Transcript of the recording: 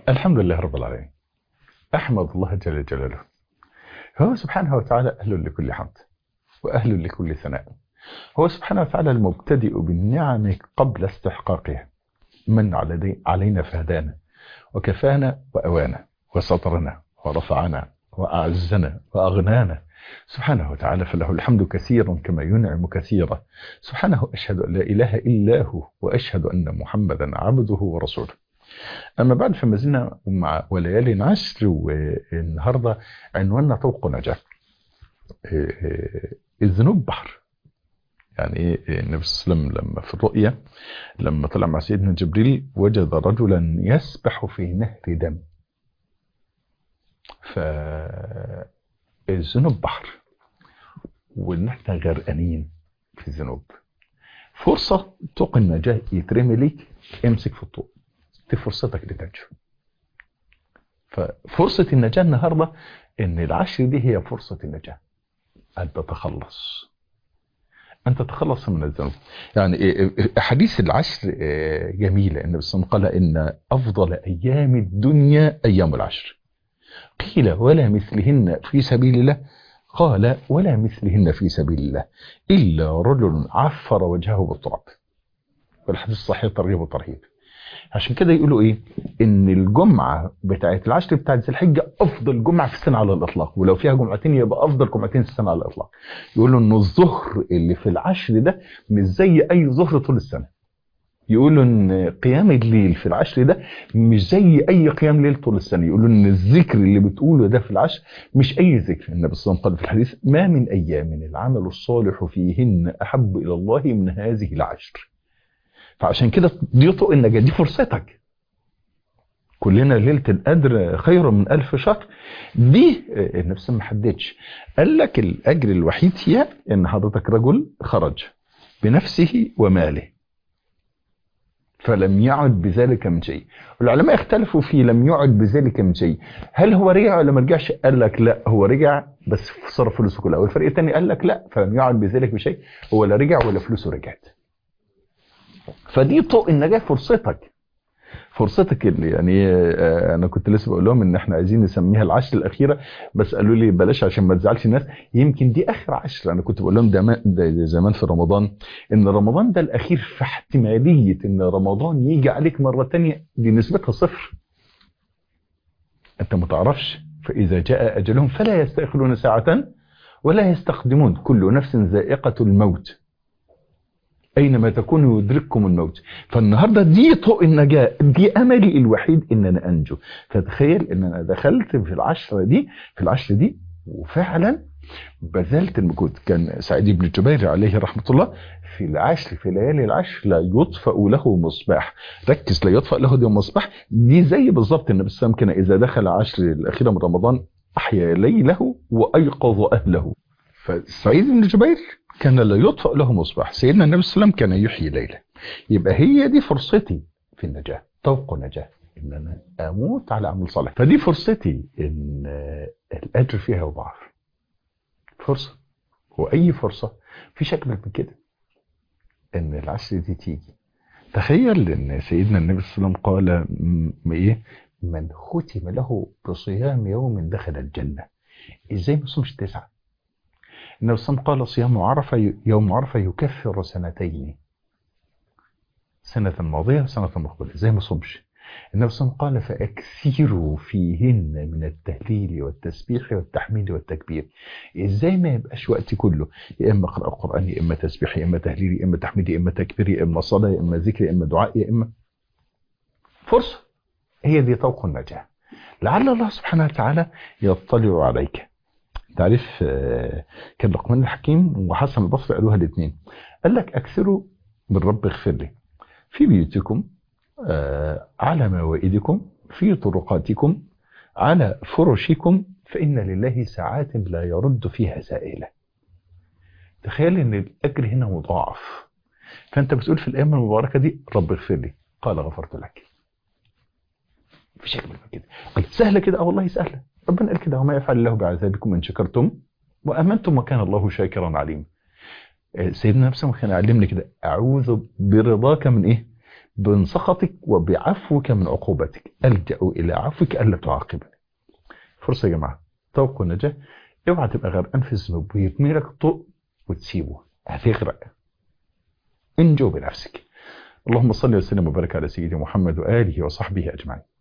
الحمد لله رب العالمين. أحمد الله جل جلاله. هو سبحانه وتعالى أهل لكل حمد وأهل لكل ثناء. هو سبحانه وتعالى المبتدئ بالنعم قبل استحقاقها. من علينا فهدانا وكفانا وأوانا وسترنا ورفعنا وأعزنا وأغنانا سبحانه وتعالى، فله الحمد كثيرا كما ينعم كثيرا. سبحانه أشهد أن لا إله إلا هو وأشهد أن محمدا عبده ورسوله. أما بعد، فما زلنا مع وليالي عشر، والنهاردة عنواننا طوق نجاة. الذنوب بحر. يعني ايه؟ النبي صلى الله عليه وسلم لما في الرؤيا، لما طلع مع سيدنا جبريل، وجد رجلا يسبح في نهر دم. فالذنوب بحر، وان احنا غرقانين في الذنوب. فرصة طوق النجاة يترمي ليك، امسك في الطوق، دي فرصتك لتنجو. ففرصة النجاة النهاردة ان العشر دي هي فرصة النجاة، ان تتخلص، أن تتخلص من الذنوب. يعني حديث العشر جميلة. النبي صلى الله عليه وسلم قال إن أفضل أيام الدنيا أيام العشر. قيل ولا مثلهن في سبيل الله؟ قال ولا مثلهن في سبيل الله إلا رجل عفر وجهه بالتراب. والحديث صحيح ترغيب وترهيب. عشان كده يقولوا ايه؟ ان الجمعة بتاعت العشر بتاعت ذي الحجة افضل جمعة في السنة على الاطلاق، ولو فيها جمعتين يبقى افضل جمعتين في السنة على الاطلاق. يقولوا ان الظهر اللي في العشر ده مش زي اي ظهر طول السنة. يقولوا ان قيام الليل في العشر ده مش زي اي قيام ليل طول السنة. يقولوا ان الذكر اللي بتقوله ده في العشر مش اي ذكر. النبي صلى الله عليه وسلم قال في الحديث: ما من ايام العمل الصالح فيهن احب الى الله من هذه العشر. فعشان كده دي طوق النجاة، دي فرصتك. كلنا ليلة القدر خير من 1000 شهر. دي النفس ما حددش، قال لك الأجر الوحيد هي إن حضرتك رجل خرج بنفسه وماله فلم يعد بذلك من شيء. العلماء اختلفوا في لم يعد بذلك من شيء، هل هو رجع ولا ما رجعش؟ قال لك لا، هو رجع بس صرف فلوسه كلها. والفريق الثاني قال لك لا، فلم يعد بذلك بشيء، هو لا رجع ولا فلوسه رجعت. فدي طوق النجاة، فرصتك اللي يعني انا كنت لسه بقول لهم ان احنا عايزين نسميها العشر الاخيره، بس قالوا لي بلاش عشان ما تزعلش الناس، يمكن دي اخر عشر. انا كنت بقول لهم ده زمان في رمضان، ان رمضان ده الاخير، في احتماليه ان رمضان يجي عليك مره ثانيه دي نسبتها صفر. انت ما تعرفش. فاذا جاء اجلهم فلا يستاخرون ساعه ولا يستقدمون. كل نفس ذائقه الموت، أينما تكونوا يدرككم الموت. فالنهاردة دي طوق النجاة، دي أملي الوحيد إن أنا أنجو. فتخيل إن أنا دخلت في العشر دي وفعلا بذلت المجهود. كان سعيد بن جبير عليه رحمة الله في العشر، في ليالي العشر، لا يطفأ له مصباح. ركز، لا يطفأ له مصباح. دي زي بالظبط النبي صلى الله عليه وسلم كان إذا دخل عشر الأخيرة من رمضان أحيا ليله وأيقظ أهله. فسعيد بن جبير كان لا يطفأ له مصباح، سيدنا النبي صلى الله عليه وسلم كان يحيي ليله. يبقى هي دي فرصتي في النجاة، طوق نجاة، ان انا اموت على عمل صالح. فدي فرصتي ان الاجر فيها يضاعف. فرصة، واي فرصة في شكل من كده ان العشر دي تيجي. تخيل ان سيدنا النبي صلى الله عليه وسلم قال ايه؟ من ختم له بصيام يوم دخل الجنة. ازاي ما صومش 9؟ النبي صلى الله عليه وسلم قال: صيام عرفة، يوم عرفة يكفر سنتين، سنة ماضية وسنة مقبلة. زي ما صمش. النبي صلى الله عليه وسلم قال: فأكثروا فيهن من التهليل والتسبيح والتحميد والتكبير. ازاي ما يبقاش وقتي كله يا اما اقرا القران، يا اما تسبيح، يا اما تهليل، يا اما تحميد، يا اما تكبير، يا اما صلاه، يا اما ذكر، يا اما دعاء، يا اما فرصه. هي دي طوق النجاه. لعل الله سبحانه وتعالى يطلع عليك. تعرف كان لقمان الحكيم وحسن البصري قالوها الاثنين. قال لك: اكثروا من رب اغفر لي في بيوتكم، على موائدكم، في طرقاتكم، على فرشكم، فإن لله ساعات لا يرد فيها سائلة. تخيل ان الاجر هنا مضاعف. فانت بتقول في الايام المباركه دي: رب اغفر لي، قال غفرت لك. في شكل من كده. قال سهله كده؟ اه والله سهله. ربنا قال كده: وما يفعل الله بعذابكم ان شكرتم وامنتم وكان الله شاكرا عليما. سيدنا نفسه كان يعلمني كده: اعوذ برضاك من ايه؟ من سخطك وبعفوك من عقوبتك، ألجأ إلى عفوك ألا تعاقبني. فرصة يا جماعة، توقع النجاة. اوعى تبقى غرقان في الذنوب ويرمي لك طوق وتسيبه، هتغرق. انجو بنفسك. اللهم صل وسلم وبارك على سيدنا محمد وآله وصحبه أجمعين.